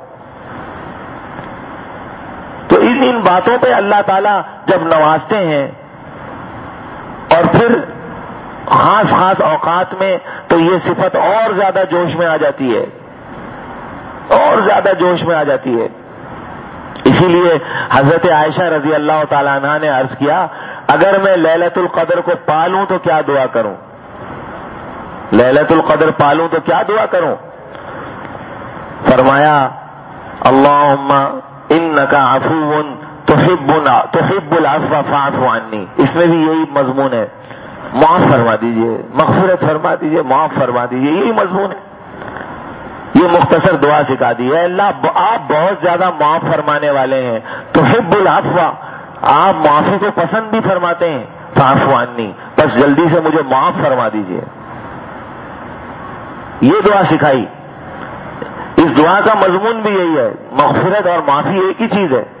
تو ان ان باتوں پہ اللہ تعالیٰ جب نوازتے ہیں اور پھر خاص خاص اوقات میں تو یہ صفت اور زیادہ جوش میں آ جاتی ہے، اور زیادہ جوش میں آ جاتی ہے۔ اسی لیے حضرت عائشہ رضی اللہ تعالی عنہا نے عرض کیا، اگر میں لیلۃ القدر کو پالوں تو کیا دعا کروں؟ لیلۃ القدر پالوں تو کیا دعا کروں؟ فرمایا اللہم انک عفو تحب تحب العفو فاعف عنی، اس میں بھی یہی مضمون ہے، معاف فرما دیجئے، مغفرت فرما دیجئے، معاف فرما دیجئے، یہی مضمون ہے۔ یہ مختصر دعا سکھا دی ہے، اللہ آپ بہت زیادہ معاف فرمانے والے ہیں، تحب العفو، آپ معافی کو پسند بھی فرماتے ہیں، فاعف عنی، بس جلدی سے مجھے معاف فرما دیجئے، یہ دعا سکھائی۔ اس دعا کا مضمون بھی یہی ہے، مغفرت اور معافی ایک ہی چیز ہے۔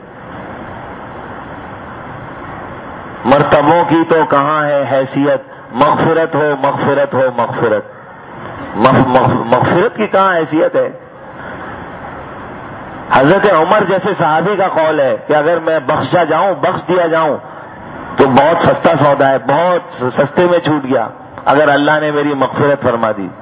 مرتبوں کی تو کہاں ہے حیثیت، مغفرت ہو مغفرت ہو مغفرت، مغفرت کی کہاں حیثیت ہے؟ حضرت عمر جیسے صحابی کا قول ہے کہ اگر میں بخشا جاؤں، بخش دیا جاؤں تو بہت سستا سودا ہے، بہت سستے میں چھوٹ گیا اگر اللہ نے میری مغفرت فرما دی۔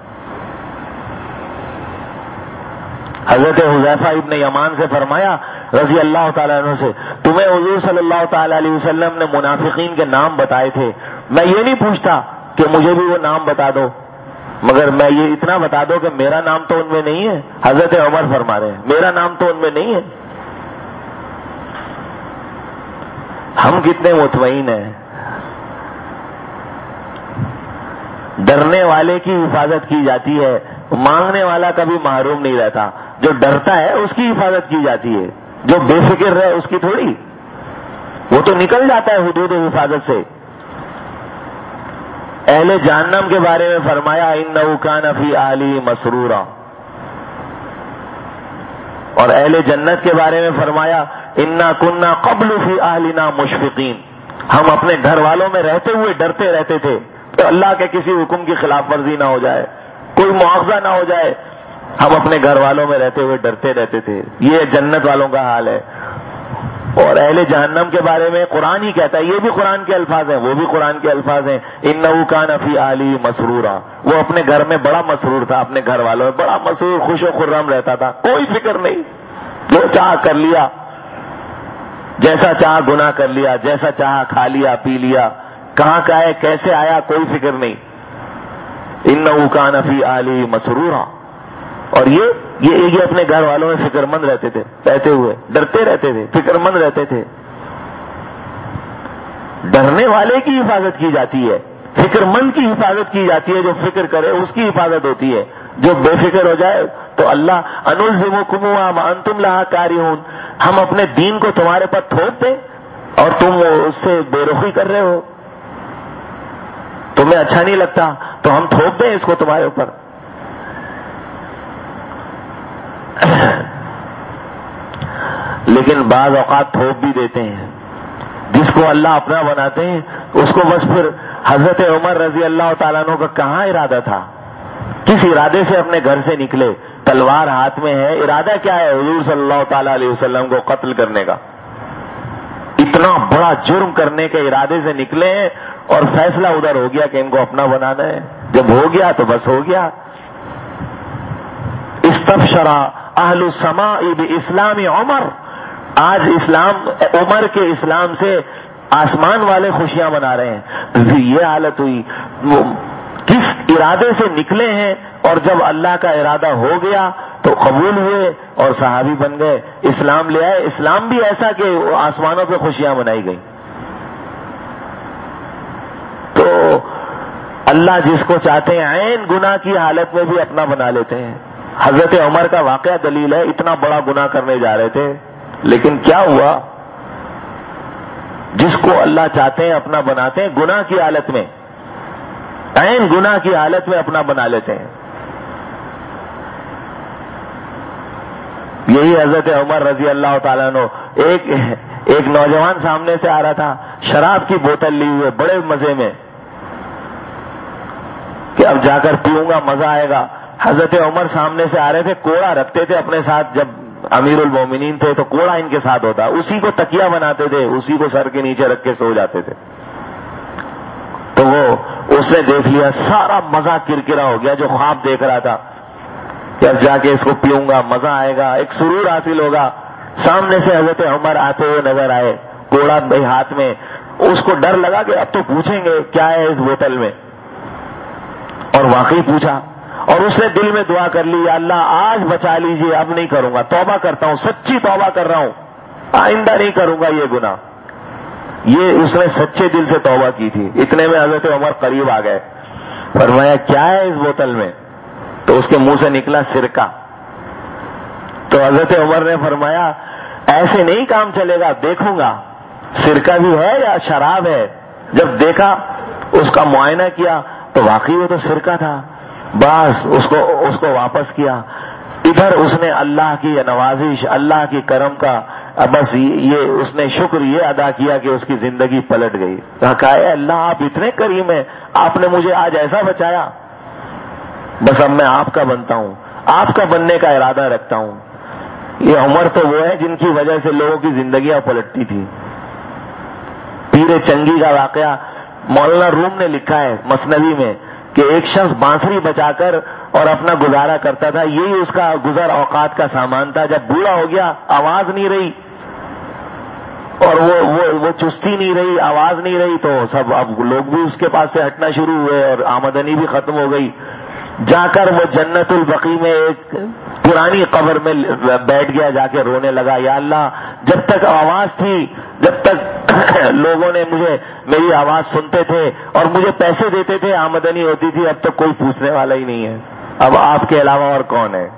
حضرت حذیفہ ابن یمان سے فرمایا رضی اللہ تعالیٰ عنہ سے، تمہیں حضور صلی اللہ تعالی علیہ وسلم نے منافقین کے نام بتائے تھے، میں یہ نہیں پوچھتا کہ مجھے بھی وہ نام بتا دو، مگر میں یہ اتنا بتا دو کہ میرا نام تو ان میں نہیں ہے۔ حضرت عمر فرما رہے ہیں میرا نام تو ان میں نہیں ہے۔ ہم کتنے مطمئن ہیں، ڈرنے والے کی حفاظت کی جاتی ہے، مانگنے والا کبھی محروم نہیں رہتا، جو ڈرتا ہے اس کی حفاظت کی جاتی ہے، جو بے فکر رہے اس کی تھوڑی، وہ تو نکل جاتا ہے حدود حفاظت سے۔ اہل جہنم کے بارے میں فرمایا انہ کان فی اہلہ مسرورا، اور اہل جنت کے بارے میں فرمایا انا کننا قبل فی اہلنا مشفقین، ہم اپنے گھر والوں میں رہتے ہوئے ڈرتے رہتے تھے تو اللہ کے کسی حکم کی خلاف ورزی نہ ہو جائے، کوئی مواخذہ نہ ہو جائے، ہم اپنے گھر والوں میں رہتے ہوئے ڈرتے رہتے تھے۔ یہ جنت والوں کا حال ہے۔ اور اہل جہنم کے بارے میں قرآن ہی کہتا ہے، یہ بھی قرآن کے الفاظ ہیں، وہ بھی قرآن کے الفاظ ہیں، انہ کان فی اہلہ مسرورا، وہ اپنے گھر میں بڑا مسرور تھا، اپنے گھر والوں میں بڑا مسرور خوش و خرم رہتا تھا، کوئی فکر نہیں، جو چاہ کر لیا، جیسا چاہ گناہ کر لیا، جیسا چاہ کھا لیا پی لیا، کہاں کا ہے کیسے آیا کوئی فکر نہیں۔ انہ کان فی اہلہ مسرورا، اور یہ یہ یہ اپنے گھر والوں میں فکر مند رہتے تھے، رہتے ہوئے ڈرتے رہتے تھے، فکر مند رہتے تھے۔ ڈرنے والے کی حفاظت کی جاتی ہے، فکر مند کی حفاظت کی جاتی ہے، جو فکر کرے اس کی حفاظت ہوتی ہے، جو بے فکر ہو جائے تو اللہ انلزمکم وانتم لہا کارہون، ہم اپنے دین کو تمہارے پر تھوپ دیں اور تم اس سے بے رخی کر رہے ہو، تمہیں اچھا نہیں لگتا تو ہم تھوپ دیں اس کو تمہارے اوپر۔ لیکن بعض اوقات تھوپ بھی دیتے ہیں، جس کو اللہ اپنا بناتے ہیں اس کو بس پھر حضرت عمر رضی اللہ تعالیٰ عنہ کا کہاں ارادہ تھا، کس ارادے سے اپنے گھر سے نکلے، تلوار ہاتھ میں ہے، ارادہ کیا ہے حضور صلی اللہ تعالیٰ علیہ وسلم کو قتل کرنے کا، اتنا بڑا جرم کرنے کے ارادے سے نکلے ہیں اور فیصلہ ادھر ہو گیا کہ ان کو اپنا بنانا ہے، جب ہو گیا تو بس ہو گیا۔ استبشر اہل السماء باسلام عمر، آج اسلام عمر کے اسلام سے آسمان والے خوشیاں منا رہے ہیں، تو پھر یہ حالت ہوئی، کس ارادے سے نکلے ہیں اور جب اللہ کا ارادہ ہو گیا تو قبول ہوئے اور صحابی بن گئے، اسلام لے آئے۔ اسلام بھی ایسا کہ آسمانوں پہ خوشیاں منائی گئیں۔ تو اللہ جس کو چاہتے ہیں عین گناہ کی حالت میں بھی اپنا بنا لیتے ہیں۔ حضرت عمر کا واقعہ دلیل ہے، اتنا بڑا گناہ کرنے جا رہے تھے، لیکن کیا ہوا؟ جس کو اللہ چاہتے ہیں اپنا بناتے ہیں، گناہ کی حالت میں، عین گناہ کی حالت میں اپنا بنا لیتے ہیں۔ یہی حضرت عمر رضی اللہ تعالیٰ عنہ، ایک ایک نوجوان سامنے سے آ رہا تھا، شراب کی بوتل لی ہوئے بڑے مزے میں کہ اب جا کر پیوں گا مزہ آئے گا۔ حضرت عمر سامنے سے آ رہے تھے، کوڑا رکھتے تھے اپنے ساتھ، جب امیر المومنین تھے تو کوڑا ان کے ساتھ ہوتا، اسی کو تکیہ بناتے تھے، اسی کو سر کے نیچے رکھ کے سو جاتے تھے۔ تو وہ اس نے دیکھ لیا، سارا مزہ کرکرا ہو گیا جو خواب دیکھ رہا تھا کہ اب جا کے اس کو پیوں گا مزہ آئے گا، ایک سرور حاصل ہوگا۔ سامنے سے حضرت عمر آتے ہوئے نظر آئے، کوڑا بھائی ہاتھ میں، اس کو ڈر لگا کہ اب تو پوچھیں گے کیا ہے اس بوتل میں، اور واقعی پوچھا، اور اس نے دل میں دعا کر لی، یا اللہ آج بچا لیجئے، اب نہیں کروں گا، توبہ کرتا ہوں، سچی توبہ کر رہا ہوں، آئندہ نہیں کروں گا یہ گناہ۔ یہ اس نے سچے دل سے توبہ کی تھی۔ اتنے میں حضرت عمر قریب آ گئے، فرمایا کیا ہے اس بوتل میں؟ تو اس کے منہ سے نکلا سرکہ۔ تو حضرت عمر نے فرمایا ایسے نہیں کام چلے گا، دیکھوں گا سرکہ بھی ہے یا شراب ہے۔ جب دیکھا، اس کا معائنہ کیا تو واقعی وہ تو سرکہ تھا۔ بس اس کو اس کو واپس کیا۔ ادھر اس نے اللہ کی نوازش، اللہ کی کرم کا بس یہ اس نے شکر یہ ادا کیا کہ اس کی زندگی پلٹ گئی۔ کہا اے اللہ آپ اتنے کریم ہیں، آپ نے مجھے آج ایسا بچایا، بس اب میں آپ کا بنتا ہوں، آپ کا بننے کا ارادہ رکھتا ہوں۔ یہ عمر تو وہ ہے جن کی وجہ سے لوگوں کی زندگیاں پلٹتی تھی۔ پیر چنگی کا واقعہ مولانا روم نے لکھا ہے مثنوی میں کہ ایک شخص بانسری بچا کر اور اپنا گزارا کرتا تھا، یہی اس کا گزر اوقات کا سامان تھا۔ جب بوڑھا ہو گیا، آواز نہیں رہی اور وہ وہ وہ چستی نہیں رہی، آواز نہیں رہی، تو سب اب لوگ بھی اس کے پاس سے ہٹنا شروع ہوئے اور آمدنی بھی ختم ہو گئی۔ جا کر وہ جنت البقیع میں ایک پرانی قبر میں بیٹھ گیا، جا کے رونے لگا، یا اللہ جب تک آواز تھی، جب تک لوگوں نے مجھے میری آواز سنتے تھے اور مجھے پیسے دیتے تھے، آمدنی ہوتی تھی، اب تک کوئی پوچھنے والا ہی نہیں ہے، اب آپ کے علاوہ اور کون ہے؟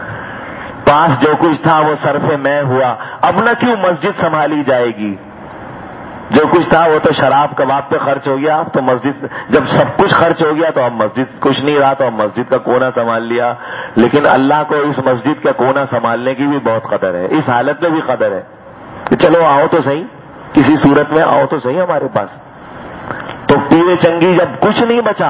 پاس جو کچھ تھا وہ صرف میں ہوا، اب نہ کیوں مسجد سنبھالی جائے گی؟ جو کچھ تھا وہ تو شراب کباب پہ خرچ ہو گیا، اب تو مسجد، جب سب کچھ خرچ ہو گیا تو اب مسجد کچھ نہیں رہا، تو اب مسجد کا کونا سنبھال لیا۔ لیکن اللہ کو اس مسجد کا کونا سنبھالنے کی بھی بہت قدر ہے، اس حالت میں بھی قدر ہے کہ چلو آؤ تو صحیح، کسی صورت میں آؤ تو صحیح ہمارے پاس۔ تو پیر چنگی جب کچھ نہیں بچا،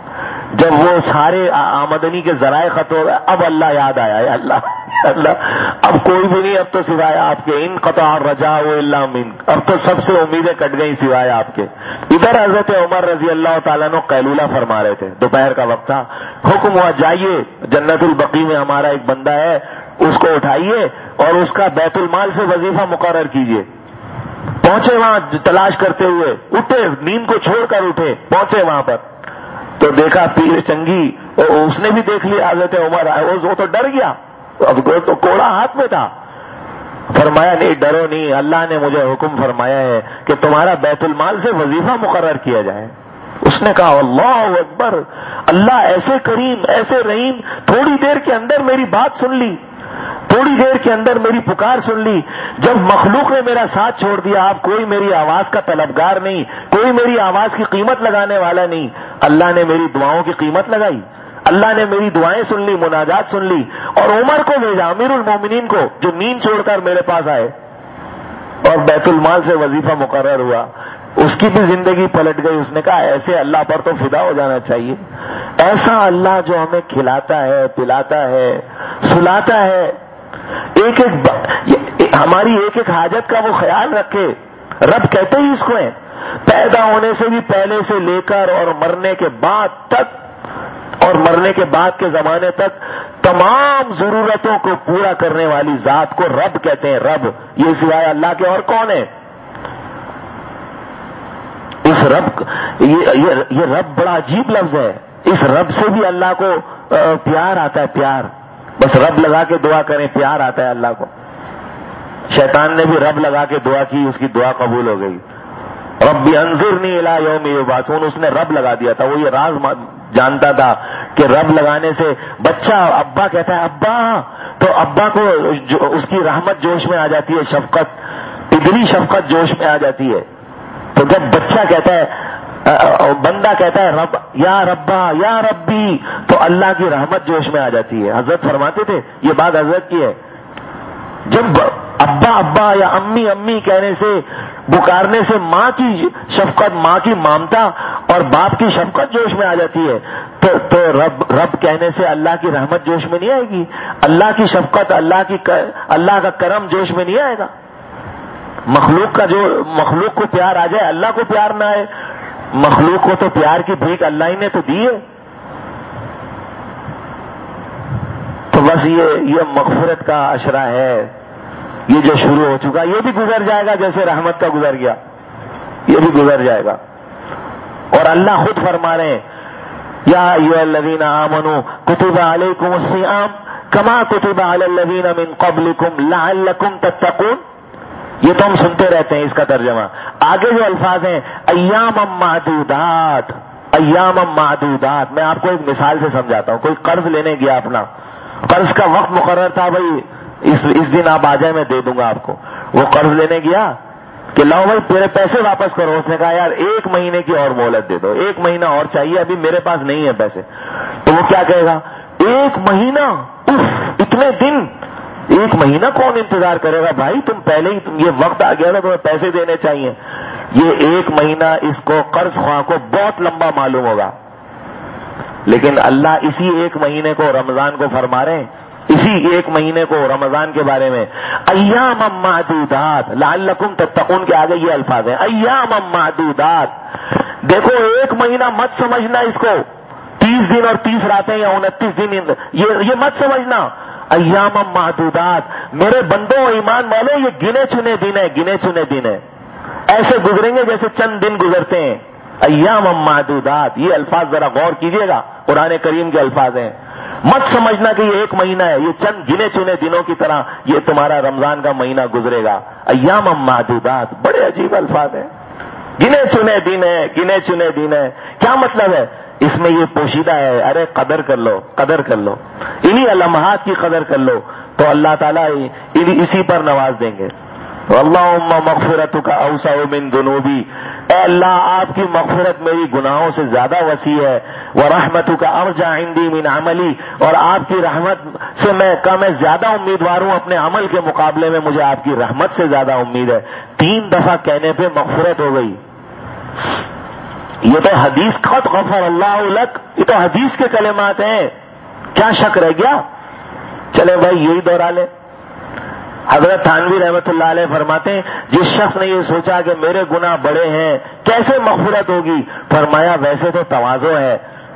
جب وہ سارے آمدنی کے ذرائع ختم ہو گئے، اب اللہ یاد آیا، ہے اللہ اللہ اب کوئی بھی نہیں، اب تو سوائے آپ کے، انقطع الرجاء الا منک، اب تو سب سے امیدیں کٹ گئی سوائے آپ کے۔ ادھر حضرت عمر رضی اللہ تعالیٰ عنہ قیلولہ فرما رہے تھے، دوپہر کا وقت تھا، حکم ہوا جائیے جنت البقیع میں ہمارا ایک بندہ ہے، اس کو اٹھائیے اور اس کا بیت المال سے وظیفہ مقرر کیجیے۔ پہنچے وہاں تلاش کرتے ہوئے، اٹھے، نیند کو چھوڑ کر اٹھے، پہنچے وہاں پر تو دیکھا پیر چنگی، اس نے بھی دیکھ لیا حضرت عمر، وہ تو ڈر گیا، اب تو کوڑا ہاتھ میں تھا۔ فرمایا نہیں ڈرو نہیں، اللہ نے مجھے حکم فرمایا ہے کہ تمہارا بیت المال سے وظیفہ مقرر کیا جائے۔ اس نے کہا اللہ اکبر، اللہ ایسے کریم ایسے رحیم، تھوڑی دیر کے اندر میری بات سن لی، تھوڑی دیر کے اندر میری پکار سن لی۔ جب مخلوق نے میرا ساتھ چھوڑ دیا، اب کوئی میری آواز کا طلبگار نہیں، کوئی میری آواز کی قیمت لگانے والا نہیں، اللہ نے میری دعاؤں کی قیمت لگائی، اللہ نے میری دعائیں سن لی، مناجات سن لی، اور عمر کو بھیجا، امیر المومنین کو، جو نیند چھوڑ کر میرے پاس آئے، اور بیت المال سے وظیفہ مقرر ہوا۔ اس کی بھی زندگی پلٹ گئی۔ اس نے کہا ایسے اللہ پر تو فدا ہو جانا چاہیے، ایسا اللہ جو ہمیں کھلاتا ہے، پلاتا ہے، سلاتا ہے، ایک ایک ہماری ایک ایک حاجت کا وہ خیال رکھے۔ رب کہتے ہی اس کو ہیں، پیدا ہونے سے بھی پہلے سے لے کر اور مرنے کے بعد تک، اور مرنے کے بعد کے زمانے تک تمام ضرورتوں کو پورا کرنے والی ذات کو رب کہتے ہیں۔ رب، یہ سوائے اللہ کے اور کون ہے؟ اس رب یہ, یہ, یہ رب بڑا عجیب لفظ ہے، اس رب سے بھی اللہ کو پیار آتا ہے، پیار۔ بس رب لگا کے دعا کریں، پیار آتا ہے اللہ کو. شیطان نے بھی رب لگا کے دعا کی، اس کی دعا قبول ہو گئی. رب انظرنی الی یوم یبعثون، اس نے رب لگا دیا تھا. وہ یہ راز جانتا تھا کہ رب لگانے سے بچہ ابا کہتا ہے ابا، تو ابا کو اس کی رحمت جوش میں آ جاتی ہے، شفقت، پدری شفقت جوش میں آ جاتی ہے. تو جب بچہ کہتا ہے، بندہ کہتا ہے رب یا ربا یا ربی، تو اللہ کی رحمت جوش میں آ جاتی ہے. حضرت فرماتے تھے، یہ بات حضرت کی ہے، جب ابا ابا یا امی امی کہنے سے، پکارنے سے ماں کی شفقت، ماں کی ممتا اور باپ کی شفقت جوش میں آ جاتی ہے، تو تو رب رب کہنے سے اللہ کی رحمت جوش میں نہیں آئے گی؟ اللہ کی شفقت، اللہ کی اللہ کا کرم جوش میں نہیں آئے گا؟ مخلوق کا جو مخلوق کو پیار آ جائے، اللہ کو پیار نہ آئے؟ مخلوق کو تو پیار کی بھیک اللہ ہی نے تو دی ہے. تو بس یہ یہ مغفرت کا عشرہ ہے، یہ جو شروع ہو چکا، یہ بھی گزر جائے گا جیسے رحمت کا گزر گیا، یہ بھی گزر جائے گا. اور اللہ خود فرما رہے ہیں، یا ایھا الذین آمنوا کتب علیکم الصیام کما کتب علی الذین من قبلکم لعلکم تتقون. یہ تو ہم سنتے رہتے ہیں اس کا ترجمہ. آگے جو الفاظ ہیں ایام معدودات، ایام معدودات، میں آپ کو ایک مثال سے سمجھاتا ہوں. کوئی قرض لینے گیا، اپنا قرض کا وقت مقرر تھا، بھائی اس اس دن آپ آ جائیں میں دے دوں گا آپ کو. وہ قرض لینے گیا کہ لاؤ بھائی میرے پیسے واپس کرو. اس نے کہا یار ایک مہینے کی اور مہلت دے دو، ایک مہینہ اور چاہیے، ابھی میرے پاس نہیں ہے پیسے. تو وہ کیا کہے گا، ایک مہینہ، اف اتنے دن، ایک مہینہ کون انتظار کرے گا بھائی، تم پہلے ہی تم یہ وقت آ گیا نا، تمہیں پیسے دینے چاہیے. یہ ایک مہینہ اس کو قرض خواہ کو بہت لمبا معلوم ہوگا، لیکن اللہ اسی ایک مہینے کو رمضان کو فرما رہے ہیں، اسی ایک مہینے کو رمضان کے بارے میں ایام معدودات لعلکم تتقون کے آگے یہ الفاظ ہیں ایام معدودات. دیکھو ایک مہینہ مت سمجھنا اس کو تیس دن اور تیس راتیں یا انتیس دن، یہ یہ مت سمجھنا. ایام معدودات، میرے بندوں ایمان والو، یہ گنے چنے دن ہے، گنے چنے دن ہے، ایسے گزریں گے جیسے چند دن گزرتے ہیں. ایام معدودات، یہ الفاظ ذرا غور کیجئے گا، قرآن کریم کے الفاظ ہیں. مت سمجھنا کہ یہ ایک مہینہ ہے، یہ چند گنے چنے دنوں کی طرح یہ تمہارا رمضان کا مہینہ گزرے گا. ایام معدودات، بڑے عجیب الفاظ ہیں، گنے چنے دن ہے، گنے چنے دن ہے. کیا مطلب ہے؟ اس میں یہ پوشیدہ ہے، ارے قدر کر لو، قدر کر لو، انہی لمحات کی قدر کر لو تو اللہ تعالیٰ اسی پر نواز دیں گے. اللہم مغفرتک اوسع من ذنوبی، اے اللہ آپ کی مغفرت میری گناہوں سے زیادہ وسیع ہے. ورحمتک ارجع عندی من عملی، اور آپ کی رحمت سے میں کا میں زیادہ امیدوار ہوں اپنے عمل کے مقابلے میں، مجھے آپ کی رحمت سے زیادہ امید ہے. تین دفعہ کہنے پہ مغفرت ہو گئی. یہ تو حدیث قد غفر اللہ لک، یہ تو حدیث کے کلمات ہیں، کیا شک رہ گیا؟ چلے بھائی یہی دوہرا لیں. حضرت تھانوی رحمت اللہ علیہ فرماتے ہیں، جس شخص نے یہ سوچا کہ میرے گناہ بڑے ہیں کیسے مغفرت ہوگی، فرمایا ویسے تو تواضع ہے،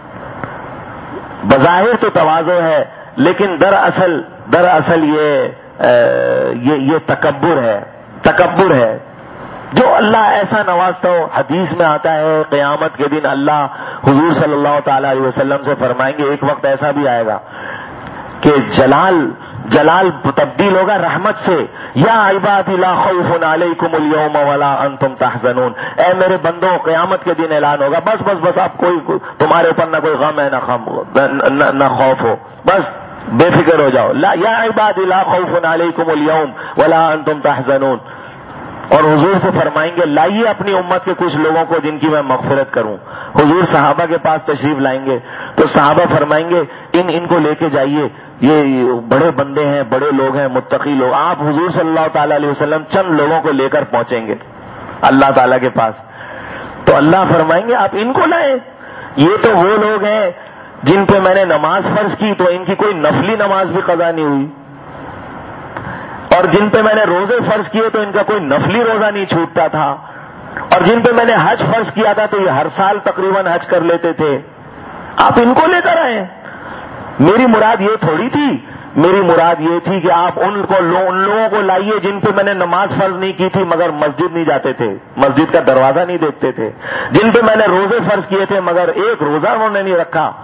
بظاہر تو تواضع ہے، لیکن دراصل دراصل یہ یہ یہ تکبر ہے، تکبر ہے. جو اللہ ایسا نوازتا ہو، حدیث میں آتا ہے قیامت کے دن اللہ حضور صلی اللہ تعالی علیہ وسلم سے فرمائیں گے، ایک وقت ایسا بھی آئے گا کہ جلال جلال تبدیل ہوگا رحمت سے. یا عبادی لا خوف علیکم اليوم ولا انتم تحزنون، اے میرے بندوں قیامت کے دن اعلان ہوگا بس بس بس آپ کوئی تمہارے اوپر نہ کوئی غم ہے نہ خم نہ, نہ خوف ہو، بس بے فکر ہو جاؤ. لا یا عبادی لا خوف علیکم اليوم ولا انتم تحزنون. اور حضور سے فرمائیں گے لائیے اپنی امت کے کچھ لوگوں کو جن کی میں مغفرت کروں. حضور صحابہ کے پاس تشریف لائیں گے تو صحابہ فرمائیں گے ان ان کو لے کے جائیے، یہ بڑے بندے ہیں، بڑے لوگ ہیں، متقی لوگ. آپ حضور صلی اللہ تعالی علیہ وسلم چند لوگوں کو لے کر پہنچیں گے اللہ تعالیٰ کے پاس. تو اللہ فرمائیں گے آپ ان کو لائیں، یہ تو وہ لوگ ہیں جن پہ میں نے نماز فرض کی تو ان کی کوئی نفلی نماز بھی قضا نہیں ہوئی، اور جن پہ میں نے روزے فرض کیے تو ان کا کوئی نفلی روزہ نہیں چھوٹتا تھا، اور جن پہ میں نے حج فرض کیا تھا تو یہ ہر سال تقریباً حج کر لیتے تھے. آپ ان کو لے کر آئے. میری مراد یہ تھوڑی تھی، میری مراد یہ تھی کہ آپ ان کو ان لوگوں کو لائیے جن پہ میں نے نماز فرض نہیں کی تھی مگر مسجد نہیں جاتے تھے، مسجد کا دروازہ نہیں دیکھتے تھے، جن پہ میں نے روزے فرض کیے تھے مگر ایک روزہ انہوں نے نہیں رکھا.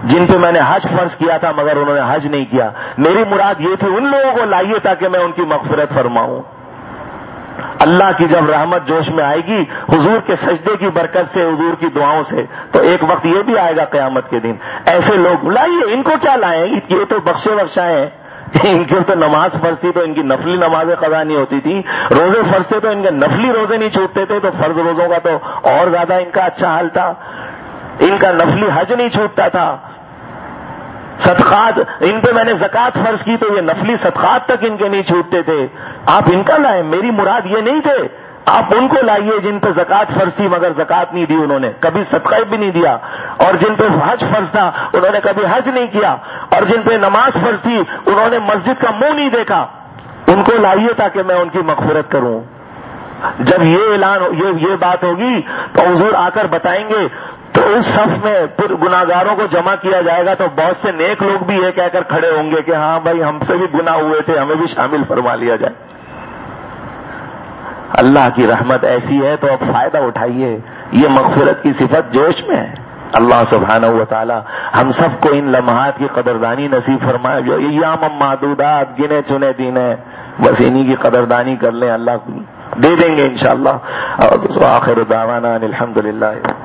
جن پہ میں نے حج فرض کیا تھا مگر انہوں نے حج نہیں کیا. میری مراد یہ تھی ان لوگوں کو لائیے تاکہ میں ان کی مغفرت فرماؤں. اللہ کی جب رحمت جوش میں آئے گی حضور کے سجدے کی برکت سے, حضور کی دعاؤں سے, تو ایک وقت یہ بھی آئے گا قیامت کے دن ایسے لوگ لائیے. ان کو کیا لائیں, یہ تو بخشے بخشائے ہیں. ان کی تو نماز فرض تھی تو ان کی نفلی نمازیں قضا نہیں ہوتی تھی, روزے فرض تھے تو ان کے نفلی روزے نہیں چھوٹتے تھے, تو فرض روزوں کا تو اور زیادہ ان کا اچھا حال تھا. ان کا نفلی حج نہیں چھوٹتا تھا. صدقات, ان پہ میں نے زکوٰۃ فرض کی تو یہ نفلی صدقات تک ان کے نہیں چھوٹتے تھے. آپ ان کا لائیں, میری مراد یہ نہیں تھے. آپ ان کو لائیے جن پہ زکوٰۃ فرض تھی مگر زکوٰۃ نہیں دی انہوں نے, کبھی صدقہ بھی نہیں دیا, اور جن پہ حج فرض تھا انہوں نے کبھی حج نہیں کیا, اور جن پہ نماز فرض تھی انہوں نے مسجد کا منہ نہیں دیکھا. ان کو لائیے تاکہ میں ان کی مغفرت کروں. جب یہ اعلان یہ یہ بات ہوگی تو حضور آ کر بتائیں گے, تو اس صف میں پھر گناہگاروں کو جمع کیا جائے گا تو بہت سے نیک لوگ بھی یہ کہہ کر کھڑے ہوں گے کہ ہاں بھائی ہم سے بھی گناہ ہوئے تھے, ہمیں بھی شامل فرما لیا جائے. اللہ کی رحمت ایسی ہے تو اب فائدہ اٹھائیے. یہ مغفرت کی صفت جوش میں ہے. اللہ سبحانہ و تعالی ہم سب کو ان لمحات کی قدردانی نصیب فرمائے. جو ایام معدودات, گنے چنے دن ہیں, بس انہی کی قدردانی کر لیں, اللہ دے دیں گے انشاءاللہ. اور آخر دعوانا الحمدللہ.